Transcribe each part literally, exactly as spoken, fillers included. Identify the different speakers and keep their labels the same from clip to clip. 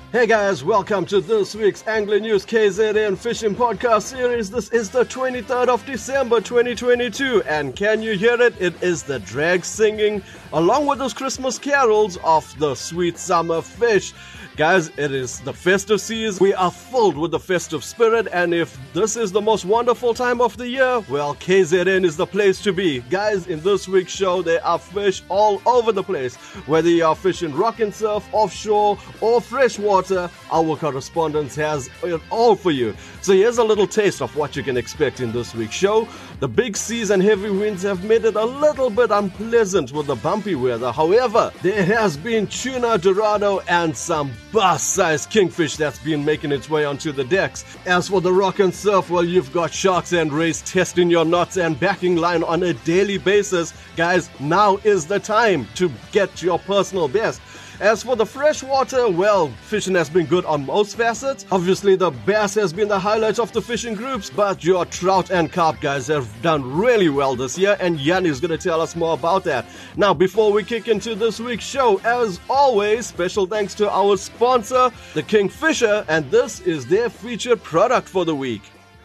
Speaker 1: Hey guys, welcome to this week's Angler News K Z N Fishing Podcast Series. This is the twenty-third of December twenty twenty-two, and can you hear it? It is the drag singing along with those Christmas carols of the sweet summer fish. Guys, it is the festive season. We are filled with the festive spirit, and if this is the most wonderful time of the year, well, K Z N is the place to be. Guys, in this week's show, there are fish all over the place. Whether you are fishing rock and surf, offshore, or freshwater, our correspondent has it all for you. So here's a little taste of what you can expect in this week's show. The big seas and heavy winds have made it a little bit unpleasant with the bumpy weather. However, there has been tuna, dorado, and some bass-sized kingfish that's been making its way onto the decks. As for the rock and surf, well, you've got sharks and rays testing your knots and backing line on a daily basis. Guys, now is the time to get your personal best. As for the freshwater, well, fishing has been good on most facets. Obviously, the bass has been the highlight of the fishing groups, but your trout and carp guys have done really well this year, and Jan is going to tell us more about that. Now, before we kick into this week's show, as always, special thanks to our sponsor, the Kingfisher, and this is their featured product for the week.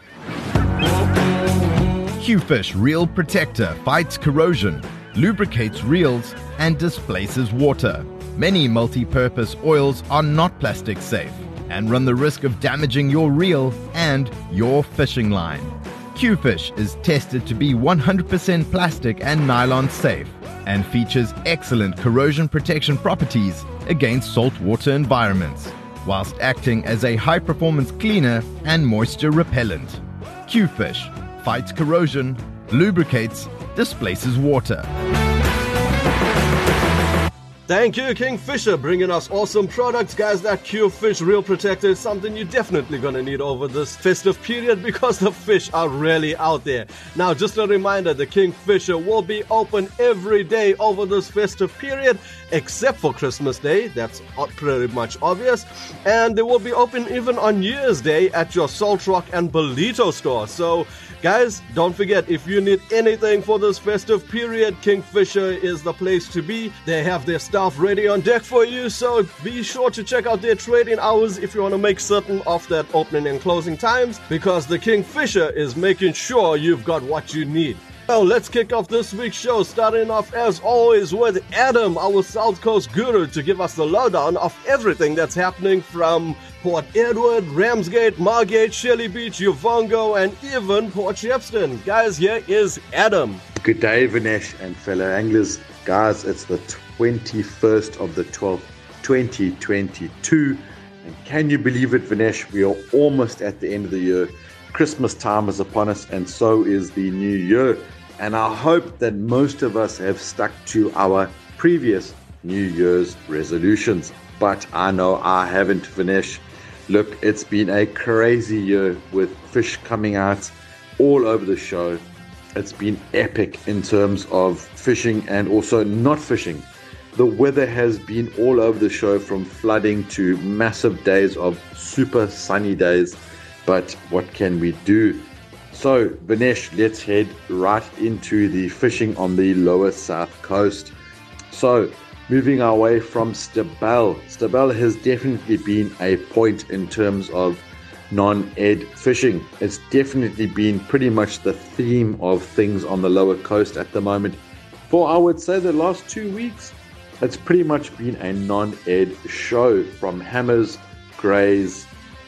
Speaker 2: Q-Fish Reel Protector fights corrosion, lubricates reels, and displaces water. Many multi-purpose oils are not plastic safe and run the risk of damaging your reel and your fishing line. Q-Fish is tested to be one hundred percent plastic and nylon safe and features excellent corrosion protection properties against saltwater environments, whilst acting as a high-performance cleaner and moisture repellent. Q-Fish fights corrosion, lubricates, displaces water.
Speaker 1: Thank you, Kingfisher, bringing us awesome products. Guys, that Q-Fish Reel Protector is something you're definitely going to need over this festive period because the fish are really out there. Now, just a reminder, the Kingfisher will be open every day over this festive period, except for Christmas Day. That's pretty much obvious. And they will be open even on New Year's Day at your Salt Rock and Bolito store. So, guys, don't forget, if you need anything for this festive period, Kingfisher is the place to be. They have their staff ready on deck for you, so be sure to check out their trading hours if you want to make certain of that opening and closing times, because the Kingfisher is making sure you've got what you need. Well, let's kick off this week's show, starting off as always with Adam, our South Coast guru, to give us the lowdown of everything that's happening from Port Edward, Ramsgate, Margate, Shelley Beach, Uvongo, and even Port Shepstone. Guys, here is Adam.
Speaker 3: Good day, Vinesh and fellow anglers. Guys, it's the twenty-first of the twelfth, twenty twenty-two. And can you believe it, Vinesh? We are almost at the end of the year. Christmas time is upon us, and so is the new year. And I hope that most of us have stuck to our previous New Year's resolutions. But I know I haven't, Vinesh. Look, it's been a crazy year with fish coming out all over the show. It's been epic in terms of fishing and also not fishing. The weather has been all over the show, from flooding to massive days of super sunny days. But what can we do? So, Vinesh, let's head right into the fishing on the lower south coast. So, moving our way from Stabell. Stabell has definitely been a point in terms of non-ed fishing. It's definitely been pretty much the theme of things on the lower coast at the moment. For, I would say, the last two weeks, it's pretty much been a non-ed show, from hammers, greys,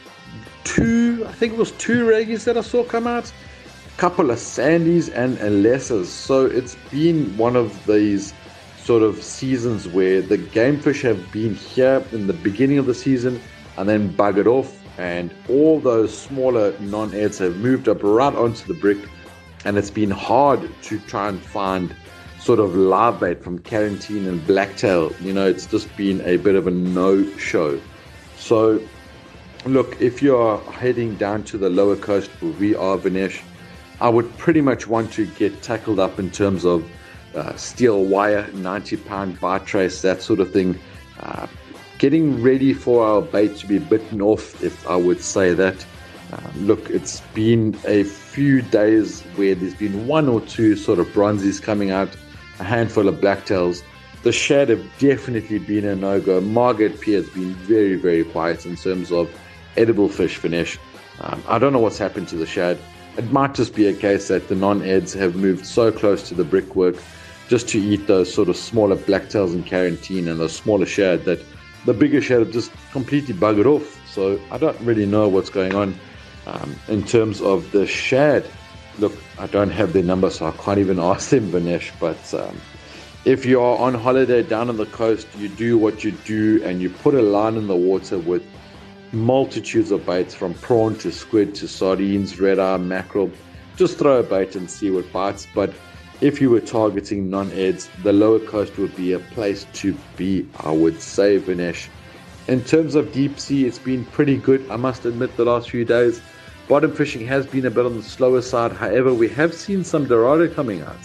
Speaker 3: two, I think it was two reggies that I saw come out, a couple of sandies and a lessers. So it's been one of these sort of seasons where the game fish have been here in the beginning of the season and then buggered off, and all those smaller non-eds have moved up right onto the brick, and it's been hard to try and find sort of live bait from Carantine and Blacktail. You know, it's just been a bit of a no-show. So look, if you're heading down to the lower coast where we are, Vinesh, I would pretty much want to get tackled up in terms of uh, steel wire, ninety pound bite trace, that sort of thing. Uh, getting ready for our bait to be bitten off, if I would say that. Uh, look, it's been a few days where there's been one or two sort of bronzies coming out, a handful of blacktails, the shad have definitely been a no-go. Margaret Pier has been very, very quiet in terms of edible fish finish. Um, I don't know what's happened to the shad. It might just be a case that the non-eds have moved so close to the brickwork just to eat those sort of smaller blacktails and carantine and those smaller shad that the bigger shad have just completely buggered off. So I don't really know what's going on um, in terms of the shad. Look, I don't have their number, so I can't even ask them, Vinesh, but um, if you are on holiday down on the coast, you do what you do and you put a line in the water with multitudes of baits from prawn to squid to sardines, red eye, mackerel. Just throw a bait and see what bites. But if you were targeting non-eds, the lower coast would be a place to be, I would say, Vinesh. In terms of deep sea, it's been pretty good, I must admit, the last few days. Bottom fishing has been a bit on the slower side. However, we have seen some Dorado coming out.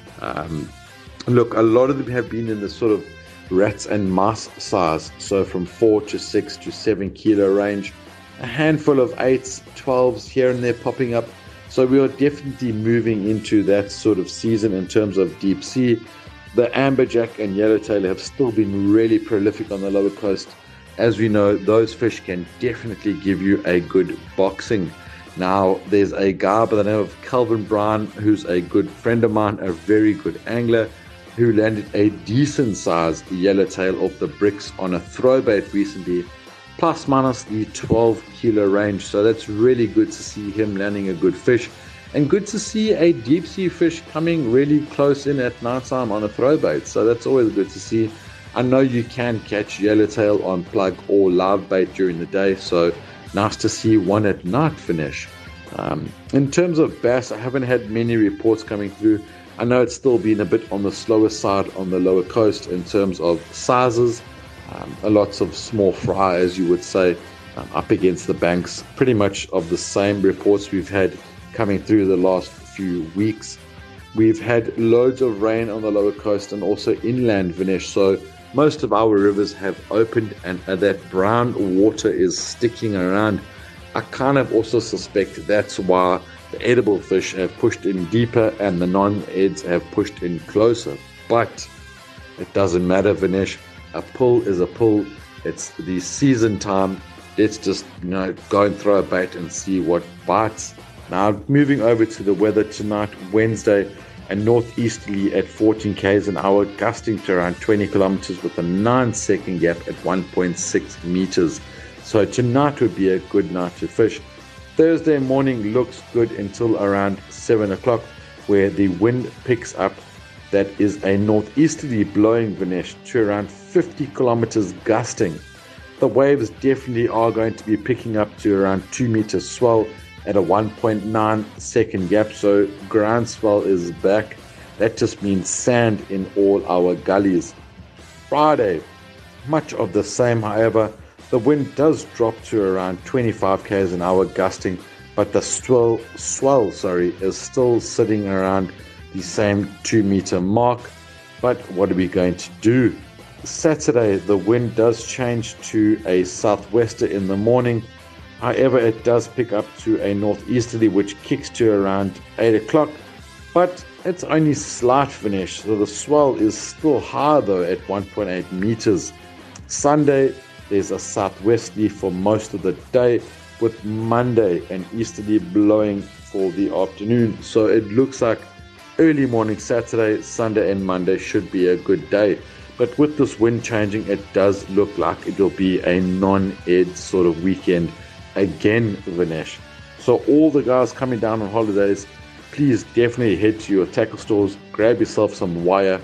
Speaker 3: Um, look, a lot of them have been in the sort of rats and mice size, so from four to six to seven kilo range, a handful of eights, twelves here and there popping up. So we are definitely moving into that sort of season in terms of deep sea. The amberjack and yellowtail have still been really prolific on the lower coast. As we know, those fish can definitely give you a good boxing. Now, there's a guy by the name of Calvin Brown, who's a good friend of mine, a very good angler, who landed a decent sized yellowtail off the bricks on a throwbait recently, plus minus the twelve kilo range. So that's really good to see him landing a good fish, and good to see a deep sea fish coming really close in at night time on a throwbait. So that's always good to see. I know you can catch yellowtail on plug or live bait during the day, so nice to see one at night finish. Um, in terms of bass, I haven't had many reports coming through. I know it's still been a bit on the slower side on the lower coast in terms of sizes. Um, a lots of small fry, as you would say, um, up against the banks. Pretty much of the same reports we've had coming through the last few weeks. We've had loads of rain on the lower coast and also inland, Vinesh. So most of our rivers have opened and uh, that brown water is sticking around. I kind of also suspect that's why the edible fish have pushed in deeper and the non-eds have pushed in closer. But it doesn't matter, Vinesh. A pull is a pull. It's the season time. Let's just, you know, go and throw a bait and see what bites. Now, moving over to the weather tonight, Wednesday, a northeasterly at fourteen kilometers an hour, gusting to around twenty kilometers with a nine second gap at one point six meters. So tonight would be a good night to fish. Thursday morning looks good until around seven o'clock, where the wind picks up. That is a northeasterly blowing, Vinesh, to around fifty kilometers gusting. The waves definitely are going to be picking up to around two meters swell at a one point nine second gap, so ground swell is back. That just means sand in all our gullies. Friday, much of the same, however. The wind does drop to around twenty-five kilometers an hour gusting, but the swell, swell sorry, is still sitting around the same two meter mark. But what are we going to do? Saturday, the wind does change to a southwester in the morning. However, it does pick up to a northeasterly, which kicks to around eight o'clock. But it's only slight finish, so the swell is still high though at one point eight meters. Sunday, there's a southwesterly for most of the day, with Monday an easterly blowing for the afternoon. So it looks like early morning Saturday, Sunday and Monday should be a good day. But with this wind changing, it does look like it will be a non-ed sort of weekend again, Vinesh. So all the guys coming down on holidays, please definitely head to your tackle stores, grab yourself some wire,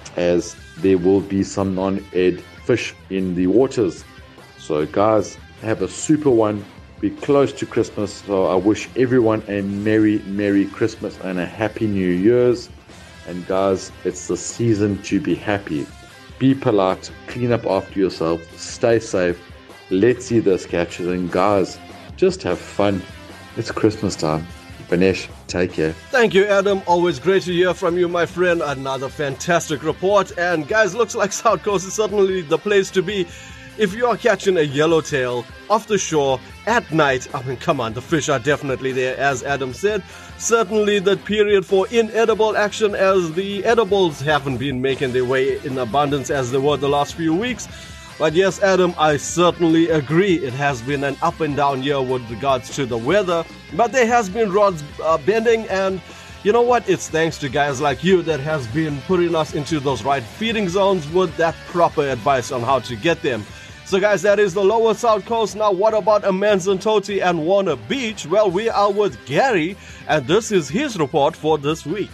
Speaker 3: as there will be some non-ed fish in the waters. So guys, have a super one. Be close to Christmas, so I wish everyone a Merry, Merry Christmas and a Happy New Year's. And guys, it's the season to be happy. Be polite, clean up after yourself, stay safe. Let's see those catches, and guys, just have fun. It's Christmas time. Vinesh, take care.
Speaker 1: Thank you, Adam. Always great to hear from you, my friend. Another fantastic report. And guys, looks like South Coast is certainly the place to be. if you are catching a yellowtail off the shore at night, I mean, come on, the fish are definitely there, as Adam said. Certainly the period for inedible action, as the edibles haven't been making their way in abundance as they were the last few weeks. But yes, Adam, I certainly agree. It has been an up and down year with regards to the weather, but there has been rods uh, bending, and you know what? It's thanks to guys like you that has been putting us into those right feeding zones with that proper advice on how to get them. So guys, that is the lower South Coast. Now what about Amanzimtoti and Warner Beach? Well, we are with Gary, and this is his report for this week.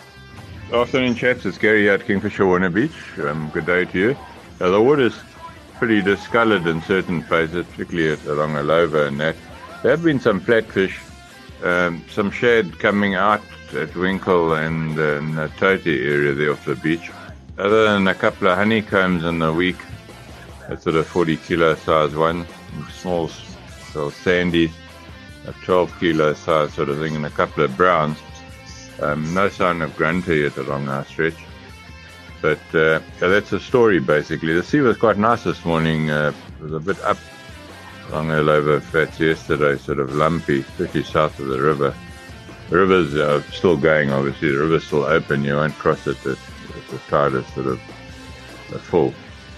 Speaker 4: Afternoon, chaps. It's Gary at Kingfisher Warner Beach. Um, good day to you. Uh, the water's pretty discoloured in certain places, particularly at, along Alova and that. There have been some flatfish, um, some shad coming out at Winkle and uh, in the Toti area there off the beach. Other than a couple of honeycombs in the week, a sort of forty kilo size one, small so sandies, a twelve kilo size sort of thing, and a couple of browns. Um, no sign of grunter yet along our stretch. But uh, so that's the story basically. The sea was quite nice this morning. Uh, it was a bit up along the Alova flats yesterday, sort of lumpy, especially south of the river. The river's uh, still going, obviously. The river's still open. You won't cross it at, at the tide is sort of uh, full.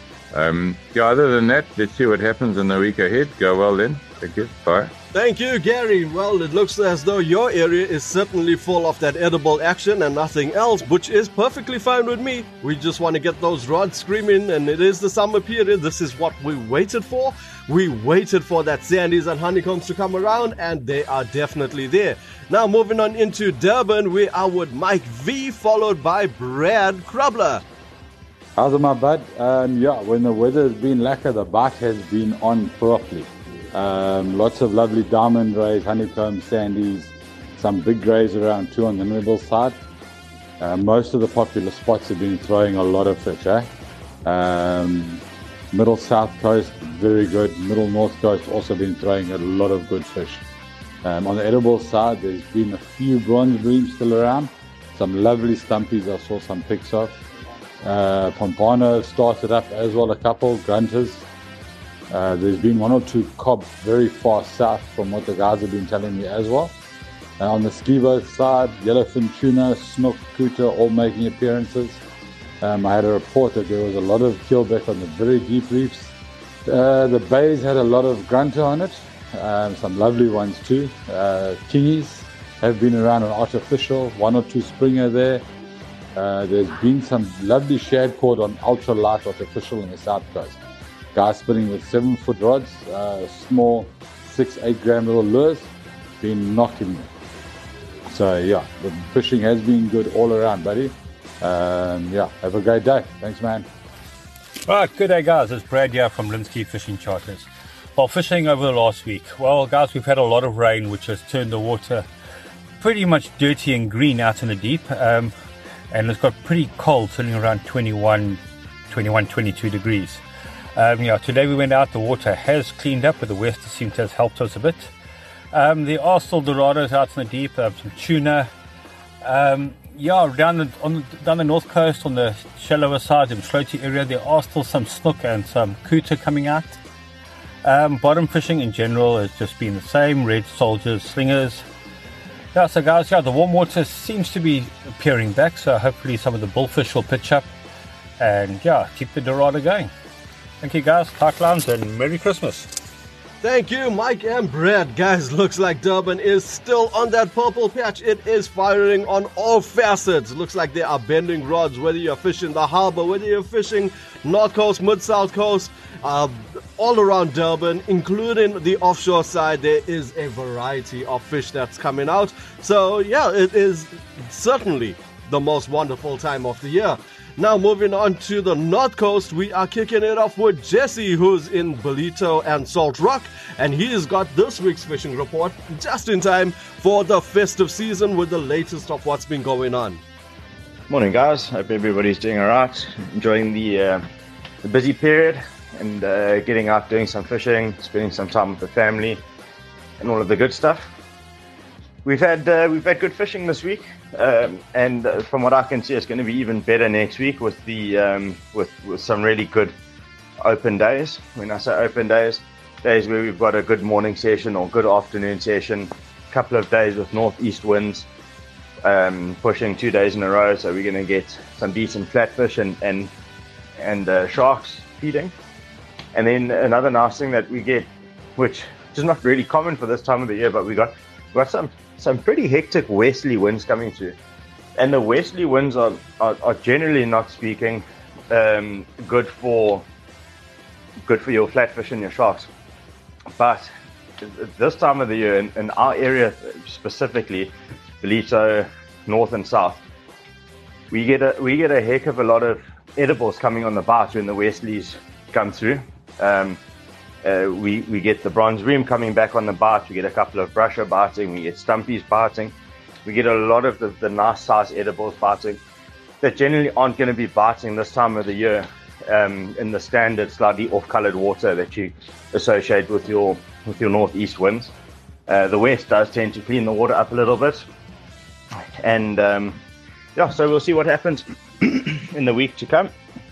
Speaker 4: Um, yeah, other than that, let's see what happens in the week ahead. Go well then. Thank you. Bye.
Speaker 1: Thank you, Gary. Well, it looks as though your area is certainly full of that edible action and nothing else, which is perfectly fine with me. We just want to get those rods screaming, and it is the summer period. This is what we waited for. We waited for that sandies and honeycombs to come around, and they are definitely there. Now, moving on into Durban, we are with Mike V, followed by Brad Krubler.
Speaker 5: How's it, my bud? Um, yeah, when the weather has been lacquer, the bite has been on properly. Um, lots of lovely diamond rays, honeycomb, sandies, some big rays around too on the middle side. Uh, most of the popular spots have been throwing a lot of fish, eh? Um, middle South Coast, very good. Middle North Coast also been throwing a lot of good fish. Um, on the edible side, there's been a few bronze breams still around. Some lovely stumpies I saw some pics of. Uh, Pompano started up as well, a couple, grunters. Uh, there's been one or two cob very far south from what the guys have been telling me as well. Uh, on the skibo side, yellowfin tuna, snook, kuta, all making appearances. Um, I had a report that there was a lot of keelback on the very deep reefs. Uh, the bays had a lot of grunter on it, um, some lovely ones too. Uh, kingies have been around on artificial, one or two springer there. Uh, there's been some lovely shad caught on ultra light artificial in the south coast. Guys spinning with seven foot rods, uh, small six, eight gram little lures, been knocking them. So yeah, the fishing has been good all around, buddy. Um, yeah, have a great day. Thanks, man.
Speaker 6: Right, good day, guys. It's Brad here from Linsky Fishing Charters. Well, fishing over the last week. Well, guys, we've had a lot of rain, which has turned the water pretty much dirty and green out in the deep. Um, and it's got pretty cold, sitting around twenty-one, twenty-one, twenty-two degrees. Um, yeah, today we went out, the water has cleaned up, but the west seems to have helped us a bit. Um, there are still dorados out in the deep, uh, some tuna. Um, yeah, down the, on the, down the north coast, on the shallower side, in Sloti area, there are still some snook and some kuta coming out. Um, bottom fishing in general has just been the same, red soldiers, slingers. Yeah, so guys, yeah, the warm water seems to be appearing back, so hopefully some of the bullfish will pitch up and yeah, keep the dorado going. Thank you guys, tight lines, and Merry Christmas.
Speaker 1: Thank you, Mike and Brad. Guys, looks like Durban is still on that purple patch. It is firing on all facets. Looks like they are bending rods, whether you're fishing the harbor, whether you're fishing North Coast, Mid-South Coast, uh, all around Durban, including the offshore side. There is a variety of fish that's coming out. So, yeah, it is certainly the most wonderful time of the year. Now moving on to the North Coast, we are kicking it off with Jesse, who's in Ballito and Salt Rock, and he's got this week's fishing report just in time for the festive season with the latest of what's been going on.
Speaker 7: Morning, guys. Hope everybody's doing all right, enjoying the, uh, the busy period and uh, getting out doing some fishing, spending some time with the family and all of the good stuff. We've had uh, we've had good fishing this week, um, and uh, from what I can see, it's going to be even better next week with the um, with with some really good open days. When I say open days, days where we've got a good morning session or good afternoon session, a couple of days with northeast winds, um, pushing two days in a row. So we're going to get some decent flatfish and and and uh, sharks feeding. And then another nice thing that we get, which is not really common for this time of the year, but we got we got some some pretty hectic westerly winds coming through. And the westerly winds are are, are generally, not speaking, um, good for good for your flatfish and your sharks. But this time of the year, in, in our area specifically, Ballito, north and south, we get a we get a heck of a lot of edibles coming on the bite when the westerlies come through. Um, uh, we we get the bronze ream coming back on the bite. We get a couple of brusher biting. We get stumpies biting. We get a lot of the, the nice size edibles biting that generally aren't going to be biting this time of the year um, in the standard slightly off-colored water that you associate with your with your northeast winds. Uh, the west does tend to clean the water up a little bit, and um, yeah, so we'll see what happens in the week to come.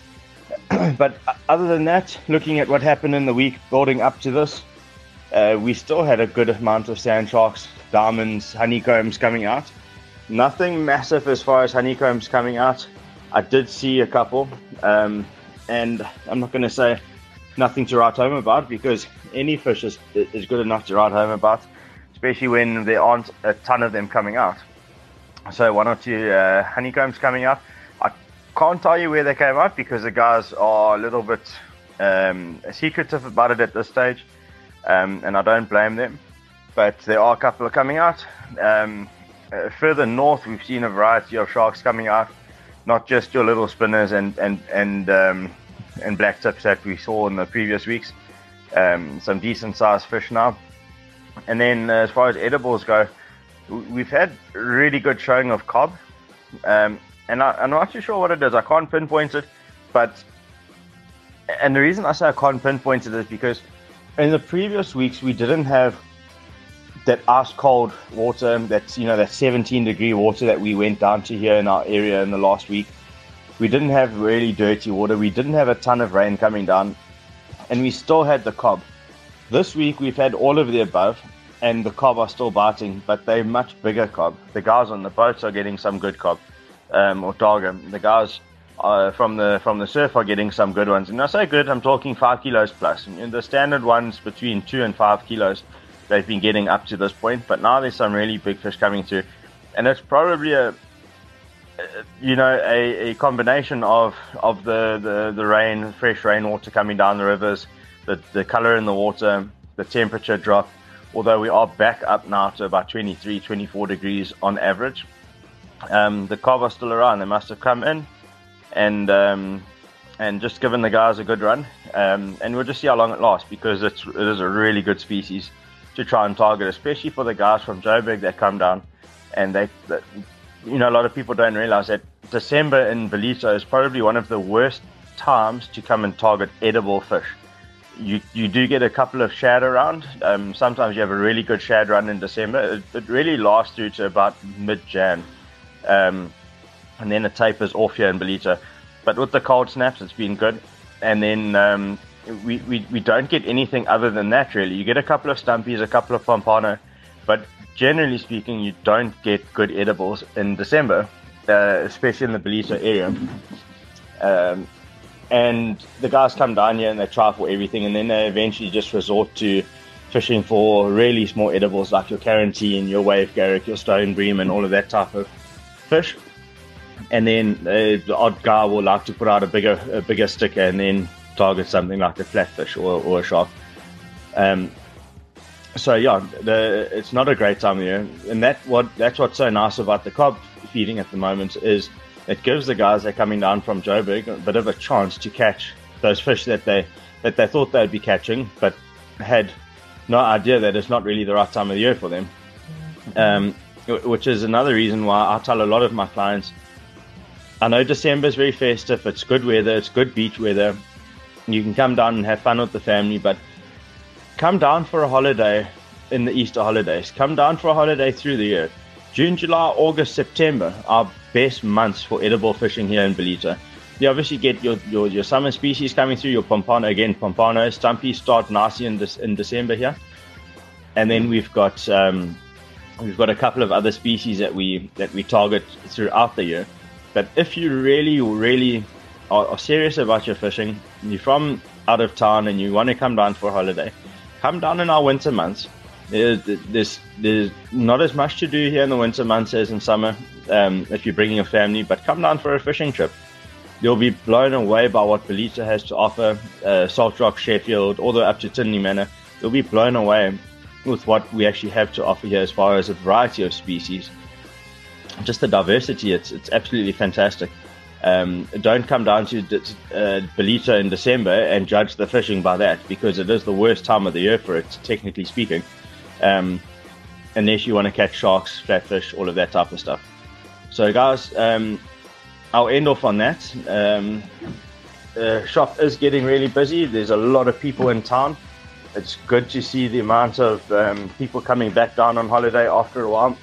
Speaker 7: But other than that, looking at what happened in the week building up to this, uh, we still had a good amount of sand sharks, diamonds, honeycombs coming out. Nothing massive as far as honeycombs coming out. I did see a couple, um, and I'm not going to say nothing to write home about, because any fish is, is good enough to write home about, especially when there aren't a ton of them coming out. So one or two uh, honeycombs coming out. I can't tell you where they came out because the guys are a little bit um, secretive about it at this stage, um, and I don't blame them. But there are a couple of coming out. Um, uh, further north, we've seen a variety of sharks coming out, not just your little spinners and and and um, and black tips that we saw in the previous weeks. Um, some decent sized fish now. And then uh, as far as edibles go, we've had really good showing of cob, um, and I, I'm not too sure what it is. I can't pinpoint it, but and the reason I say I can't pinpoint it is because in the previous weeks we didn't have that ice cold water, that's you know that seventeen degree water that we went down to here in our area in the last week. We didn't have really dirty water. We didn't have a ton of rain coming down, and we still had the cob. This week we've had all of the above, and the cob are still biting, but they're much bigger cob. The guys on the boats are getting some good cob, um, or dargum. The guys uh, from the from the surf are getting some good ones. And I say good, I'm talking five kilos plus. And the standard ones between two and five kilos, they've been getting up to this point. But now there's some really big fish coming through, and it's probably a you know a, a combination of of the, the the rain, fresh rainwater coming down the rivers, the the color in the water, the temperature drop. Although we are back up now to about twenty-three, twenty-four degrees on average, um, the cob are still around. They must have come in and um, and just given the guys a good run, um, and we'll just see how long it lasts, because it's it is a really good species to try and target, especially for the guys from Joburg that come down. And they, they you know, a lot of people don't realize that December in Ballito is probably one of the worst times to come and target edible fish. You you do get a couple of shad around. Um, sometimes you have a really good shad run in December. It, it really lasts through to about mid-Jan. Um, and then it tapers off here in Ballito. But with the cold snaps, it's been good. And then um, we, we, we don't get anything other than that, really. You get a couple of stumpies, a couple of pompano. But generally speaking, you don't get good edibles in December, uh, especially in the Ballito area. Um, And the guys come down here and they try for everything, and then they eventually just resort to fishing for really small edibles like your Carantine, your wave garrick, your stone bream, and all of that type of fish. And then uh, the odd guy will like to put out a bigger a bigger sticker and then target something like a flatfish or, or a shark. Um, so yeah, the, it's not a great time of year, and that what that's what's so nice about the cob feeding at the moment is it gives the guys that are coming down from Joburg a bit of a chance to catch those fish that they that they thought they'd be catching, but had no idea that it's not really the right time of the year for them. Um, which is another reason why I tell a lot of my clients, I know December is very festive, it's good weather, it's good beach weather, you can come down and have fun with the family, but come down for a holiday in the Easter holidays. Come down for a holiday through the year. June, July, August, September are best months for edible fishing here in Ballito. you obviously get your, your, your summer species coming through, your pompano, again, pompano, stumpies start nicely in, this, in December here. And then we've got um, we've got a couple of other species that we that we target throughout the year. But if you really, really are, are serious about your fishing, you're from out of town and you want to come down for a holiday, come down in our winter months. There's, there's, there's not as much to do here in the winter months as in summer um, if you're bringing a family, but come down for a fishing trip. You'll be blown away by what Ballito has to offer, uh, Salt Rock, Sheffield, all the way up to Tinley Manor. You'll be blown away with what we actually have to offer here as far as a variety of species. Just the diversity, it's it's absolutely fantastic. Um, don't come down to uh, Ballito in December and judge the fishing by that, because it is the worst time of the year for it, technically speaking. Um, unless you want to catch sharks, flatfish, all of that type of stuff. So guys, um, I'll end off on that. Um, the shop is getting really busy. There's a lot of people in town. It's good to see the amount of um, people coming back down on holiday after a while.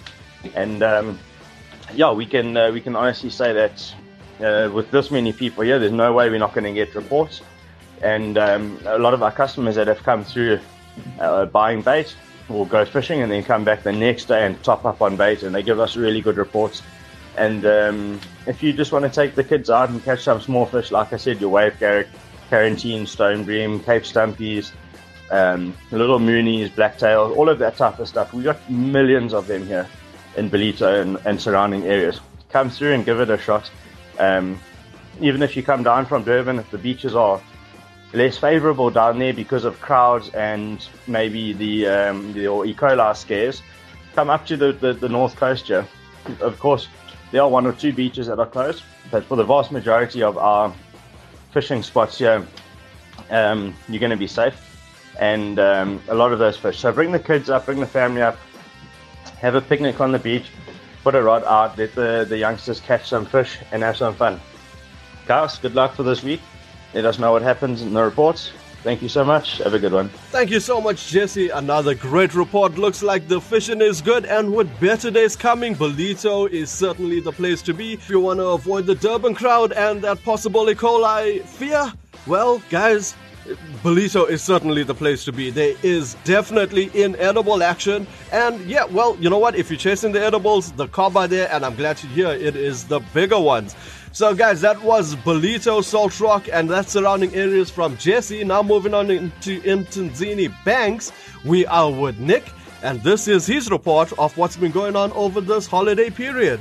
Speaker 7: And um, yeah, we can uh, we can honestly say that uh, with this many people here, there's no way we're not going to get reports. And um, a lot of our customers that have come through uh, buying bait will go fishing and then come back the next day and top up on bait, and they give us really good reports. And um, if you just want to take the kids out and catch some small fish, like I said, your wave carrot, carantine, stone bream, Cape stumpies, um, little moonies, blacktail, all of that type of stuff. We've got millions of them here in Ballito and, and surrounding areas. Come through and give it a shot. Um, even if you come down from Durban, if the beaches are less favorable down there because of crowds and maybe the, um, the or E. coli scares, come up to the, the, the north coast here. Of course, there are one or two beaches that are closed, but for the vast majority of our fishing spots here, um, you're going to be safe. And um, a lot of those fish. So bring the kids up, bring the family up, have a picnic on the beach, put a rod out, let the, the youngsters catch some fish and have some fun. Guys, good luck for this week. Let us know what happens in the reports. Thank you so much. Have a good one.
Speaker 1: Thank you so much, Jesse. Another great report. Looks like the fishing is good, and with better days coming, Ballito is certainly the place to be. If you want to avoid the Durban crowd and that possible E. coli fear, well, guys, Ballito is certainly the place to be. There is definitely inedible action. And yeah, well, you know what? If you're chasing the edibles, the carp are there, and I'm glad to hear it is the bigger ones. So guys, that was Ballito, Salt Rock, and that's surrounding areas from Jesse. Now moving on into Mtunzini Banks, we are with Nick, and this is his report of what's been going on over this holiday period.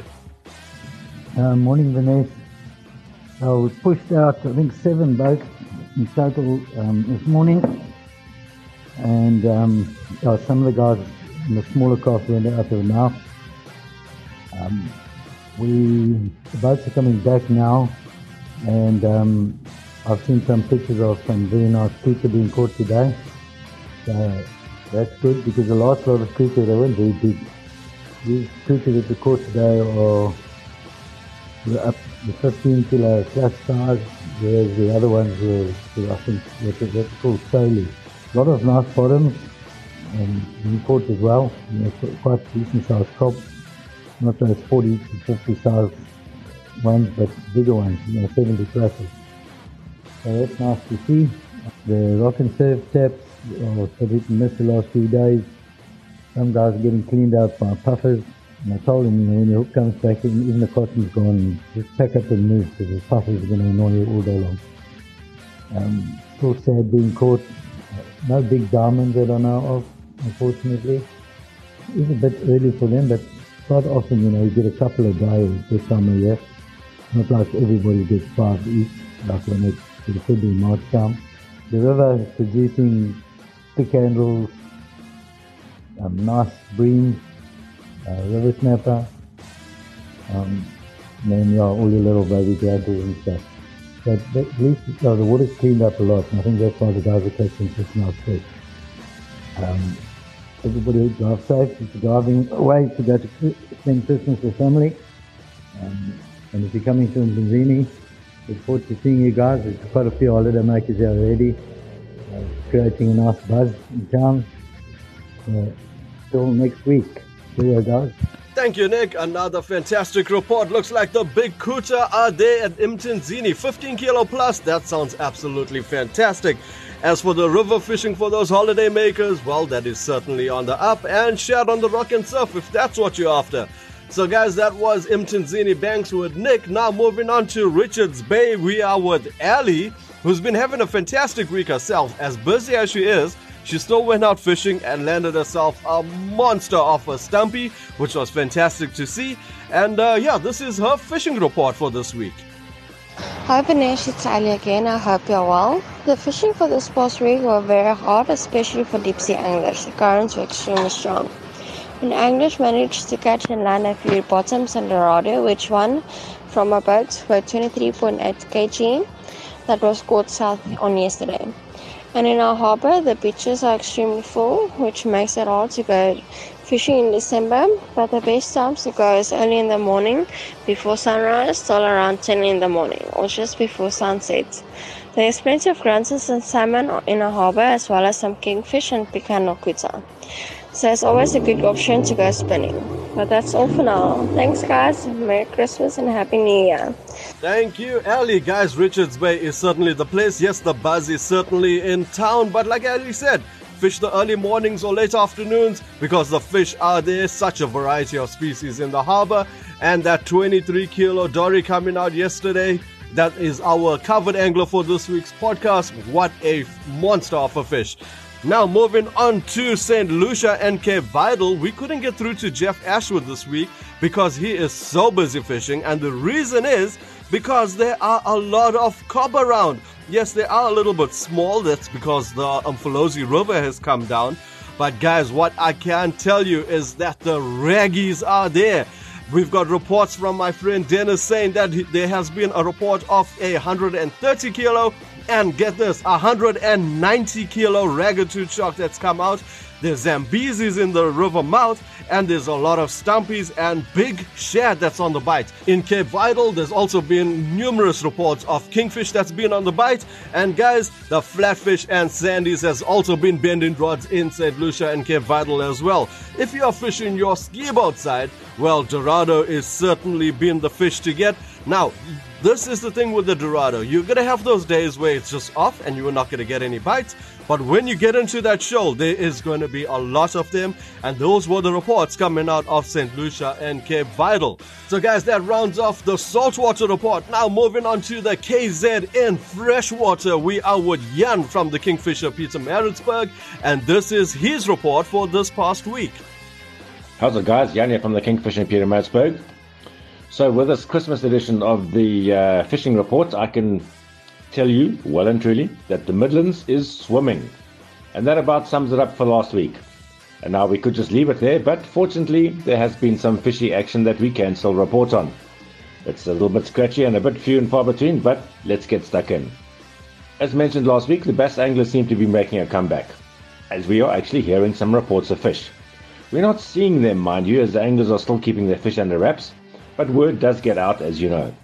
Speaker 8: Uh, morning, Vanessa. Uh, we pushed out, I think, seven boats in total um, this morning, and um, uh, some of the guys in the smaller craft went out there now. Um, we the boats are coming back now, and um, I've seen some pictures of some very nice cooter being caught today. So that's good, because the last lot of cooter, they weren't very big. These cooter that we caught today are up the fifteen kilo plus size, whereas the other ones were, were I think, that's called solely. A lot of nice bottoms, and being caught as well. You know, quite decent sized crop. Not those forty to fifty size ones, but bigger ones, you know, seventy pluses. So that's nice to see. The rock and surf taps, oh, have hit and missed the last few days. Some guys are getting cleaned out by puffers. And I told him, you know, when your hook comes back in, even the cotton's gone, just pack up and move, because the puffers are going to annoy you all day long. Um, still sad being caught. No big diamonds that I know of, unfortunately. It's a bit early for them, but quite often, you know, you get a couple a day this time of year. Not like everybody gets five each, like when it's the February, March time. The river is producing thick handles, um, nice bream, uh, river snapper, um, and then yeah, all your little baby gadders and stuff. But at least uh, the water's cleaned up a lot, and I think that's why the guys are catching such nice fish. Um, Everybody drive safe. If you're driving away to go to spend Christmas with family, um, and if you're coming to Mtunzini, look forward to seeing you guys. There's quite a few holiday makers here already, uh, creating a nice buzz in town. Uh, till next week. See you guys.
Speaker 1: Thank you, Nick. Another fantastic report. Looks like the big kuta are there at Mtunzini. fifteen kilo plus. That sounds absolutely fantastic. As for the river fishing for those holiday makers, well, that is certainly on the up. And shad on the rock and surf if that's what you're after. So guys, that was Mtunzini Banks with Nick. Now moving on to Richards Bay, we are with Ali, who's been having a fantastic week herself. As busy as she is, she still went out fishing and landed herself a monster of a stumpy, which was fantastic to see. And uh, yeah, this is her fishing report for this week.
Speaker 9: Hi Vinesh, it's Ali again. I hope you're well. The fishing for this past week were very hard, especially for deep sea anglers. The currents were extremely strong. When anglers managed to catch and land a few bottoms and dorado, which one from a boat weighed twenty-three point eight kilograms that was caught south on yesterday. And in our harbour, the beaches are extremely full, which makes it hard to go fishing in December, but the best times to go is early in the morning before sunrise till around ten in the morning, or just before sunset. There is plenty of grunts and salmon in our harbour, as well as some kingfish and pecan or kuta. So it's always a good option to go spinning. But that's all for now. Thanks guys, Merry Christmas and Happy New Year.
Speaker 1: Thank you, Ali. Guys, Richards Bay is certainly the place. Yes, the buzz is certainly in town, but like Ali said, fish the early mornings or late afternoons because the fish are there. Such a variety of species in the harbour. And that twenty-three kilo dory coming out yesterday, that is our covered angler for this week's podcast. What a monster of a fish. Now moving on to Saint Lucia and Cape Vidal, we couldn't get through to Jeff Ashwood this week because he is so busy fishing, and the reason is because there are a lot of cob around. Yes, they are a little bit small, that's because the Umfolozi River has come down, but guys, what I can tell you is that the raggies are there. We've got reports from my friend Dennis saying that there has been a report of a one hundred thirty kilo and get this, one hundred ninety kilo ragged-tooth shark that's come out. There's Zambezi's in the river mouth, and there's a lot of stumpies and big shad that's on the bite. In Cape Vidal, there's also been numerous reports of kingfish that's been on the bite. And guys, the flatfish and sandies has also been bending rods in Saint Lucia and Cape Vidal as well. If you're fishing your ski boat side, well, Dorado is certainly been the fish to get. Now, this is the thing with the Dorado. You're going to have those days where it's just off and you're not going to get any bites. But when you get into that shoal, there is going to be a lot of them. And those were the reports coming out of Saint Lucia and Cape Vidal. So guys, that rounds off the saltwater report. Now moving on to the K Z N freshwater. We are with Jan from the Kingfisher Pietermaritzburg. And this is his report for this past week.
Speaker 10: How's it guys? Jan here from the Kingfisher Pietermaritzburg. So with this Christmas edition of the uh, fishing report, I can tell you well and truly that the Midlands is swimming. And that about sums it up for last week. And now we could just leave it there, but fortunately there has been some fishy action that we can still report on. It's a little bit scratchy and a bit few and far between, but let's get stuck in. As mentioned last week, the bass anglers seem to be making a comeback, as we are actually hearing some reports of fish. We're not seeing them, mind you, as the anglers are still keeping their fish under wraps, but word does get out, as you know.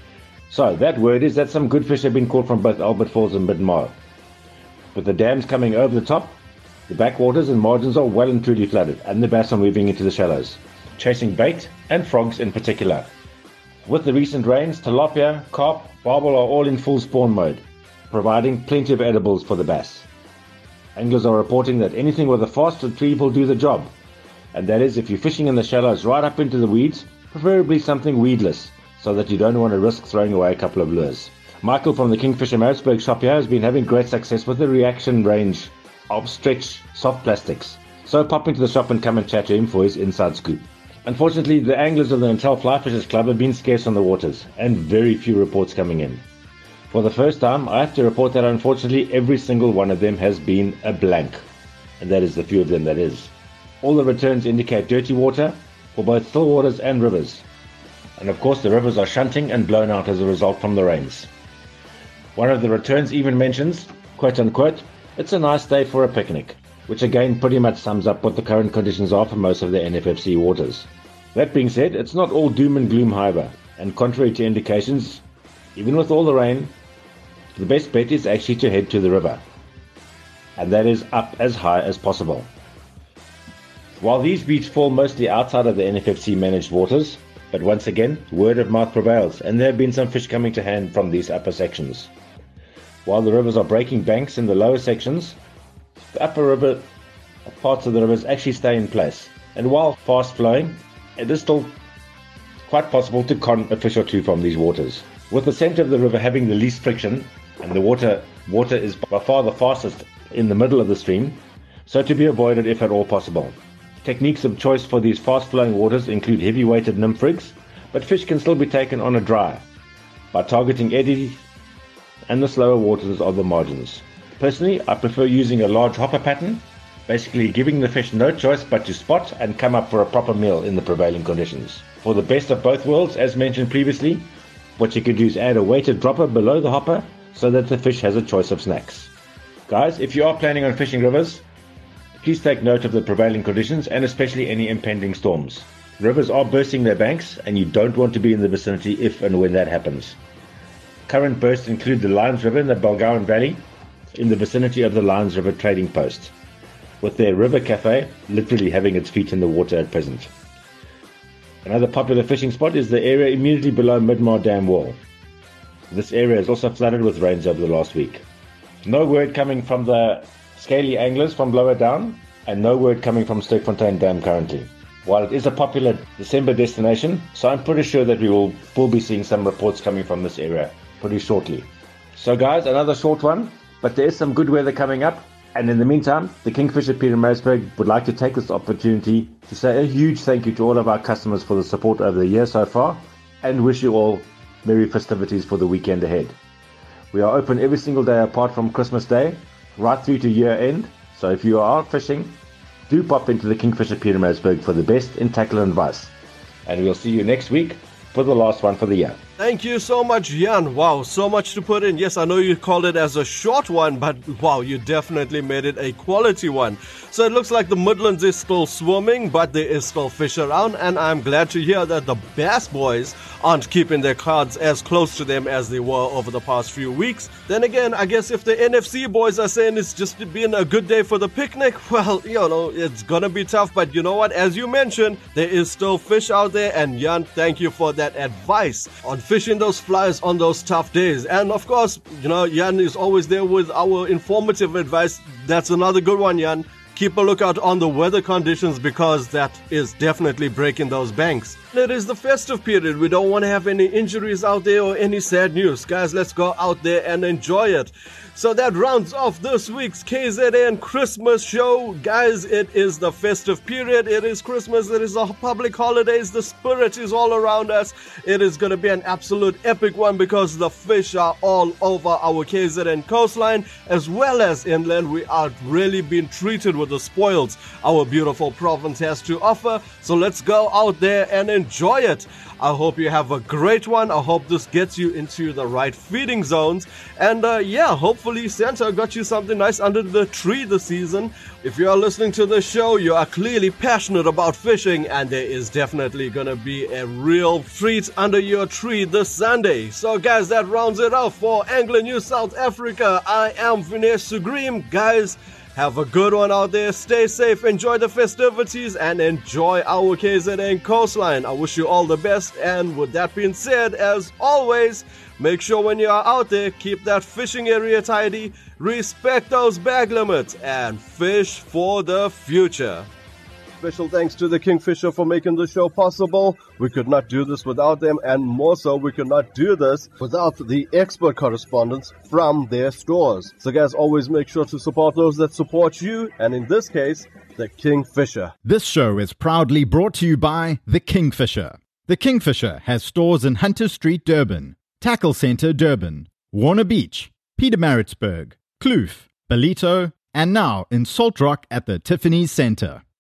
Speaker 10: So that word is that some good fish have been caught from both Albert Falls and Midmar. With the dams coming over the top, the backwaters and margins are well and truly flooded, and the bass are moving into the shallows, chasing bait and frogs in particular. With the recent rains, tilapia, carp, barbel are all in full spawn mode, providing plenty of edibles for the bass. Anglers are reporting that anything with a fast retrieve will do the job, and that is if you're fishing in the shallows right up into the weeds, preferably something weedless, so that you don't want to risk throwing away a couple of lures. Michael from the Kingfisher Maritzburg shop here has been having great success with the reaction range of stretch soft plastics. So pop into the shop and come and chat to him for his inside scoop. Unfortunately, the anglers of the Natal Fly Fishers Club have been scarce on the waters, and very few reports coming in. For the first time, I have to report that unfortunately every single one of them has been a blank. And that is the few of them that is. All the returns indicate dirty water, for both still waters and rivers. And of course the rivers are shunting and blown out as a result from the rains. One of the returns even mentions, quote unquote, it's a nice day for a picnic, which again pretty much sums up what the current conditions are for most of the N F F C waters. That being said, it's not all doom and gloom however, and contrary to indications, even with all the rain, the best bet is actually to head to the river. And that is up as high as possible. While these beats fall mostly outside of the N F F C managed waters, but once again, word of mouth prevails, and there have been some fish coming to hand from these upper sections. While the rivers are breaking banks in the lower sections, the upper river parts of the rivers actually stay in place. And while fast flowing, it is still quite possible to con a fish or two from these waters. With the center of the river having the least friction, and the water water is by far the fastest in the middle of the stream, so to be avoided if at all possible. Techniques of choice for these fast-flowing waters include heavy-weighted nymph rigs, but fish can still be taken on a dry by targeting eddies and the slower waters of the margins. Personally, I prefer using a large hopper pattern, basically giving the fish no choice but to spot and come up for a proper meal in the prevailing conditions. For the best of both worlds, as mentioned previously, what you could do is add a weighted dropper below the hopper so that the fish has a choice of snacks. Guys, if you are planning on fishing rivers, please take note of the prevailing conditions and especially any impending storms. Rivers are bursting their banks and you don't want to be in the vicinity if and when that happens. Current bursts include the Lions River in the Balgowan Valley in the vicinity of the Lions River trading post, with their river cafe literally having its feet in the water at present. Another popular fishing spot is the area immediately below Midmar Dam Wall. This area is also flooded with rains over the last week. No word coming from the scaly anglers from lower down, and no word coming from Sterkfontein Dam currently. While it is a popular December destination, so I'm pretty sure that we will, will be seeing some reports coming from this area pretty shortly. So guys, another short one, but there is some good weather coming up, and in the meantime, the Kingfisher Pietermaritzburg would like to take this opportunity to say a huge thank you to all of our customers for the support over the year so far, and wish you all merry festivities for the weekend ahead. We are open every single day apart from Christmas Day, right through to year end, so if you are out fishing, do pop into the Kingfisher Pietermaritzburg for the best in tackle and advice. And we'll see you next week for the last one for the year.
Speaker 1: Thank you so much, Jan. Wow, so much to put in. Yes, I know you called it as a short one, but wow, you definitely made it a quality one. So it looks like the Midlands is still swimming, but there is still fish around, and I'm glad to hear that the Bass boys aren't keeping their cards as close to them as they were over the past few weeks. Then again, I guess if the N F C boys are saying it's just been a good day for the picnic, well, you know, it's gonna be tough, but you know what? As you mentioned, there is still fish out there, and Jan, thank you for that advice on fishing those flies on those tough days. And of course, you know, Jan is always there with our informative advice. That's another good one, Jan. Keep a lookout on the weather conditions because that is definitely breaking those banks. It is the festive period. We don't want to have any injuries out there or any sad news. Guys, let's go out there and enjoy it. So that rounds off this week's K Z N Christmas show. Guys, it is the festive period. It is Christmas. It is a public holidays. The spirit is all around us. It is going to be an absolute epic one because the fish are all over our K Z N coastline as well as inland. We are really being treated with the spoils our beautiful province has to offer. So let's go out there and enjoy it. I hope you have a great one. I hope this gets you into the right feeding zones. And uh, yeah, hopefully Santa got you something nice under the tree this season. If you are listening to the show, you are clearly passionate about fishing, and there is definitely going to be a real treat under your tree this Sunday. So guys, that rounds it off for Angler News South Africa. I am Vinesh Sugrim. Guys, have a good one out there. Stay safe, enjoy the festivities, and enjoy our K Z N coastline. I wish you all the best. And with that being said, as always, make sure when you are out there, keep that fishing area tidy, respect those bag limits, and fish for the future. Special thanks to the Kingfisher for making the show possible. We could not do this without them, and more so, we could not do this without the expert correspondents from their stores. So guys, always make sure to support those that support you, and in this case, the Kingfisher.
Speaker 2: This show is proudly brought to you by the Kingfisher. The Kingfisher has stores in Hunter Street, Durban, Tackle Centre, Durban, Warner Beach, Pietermaritzburg, Kloof, Ballito, and now in Salt Rock at the Tiffany's Centre.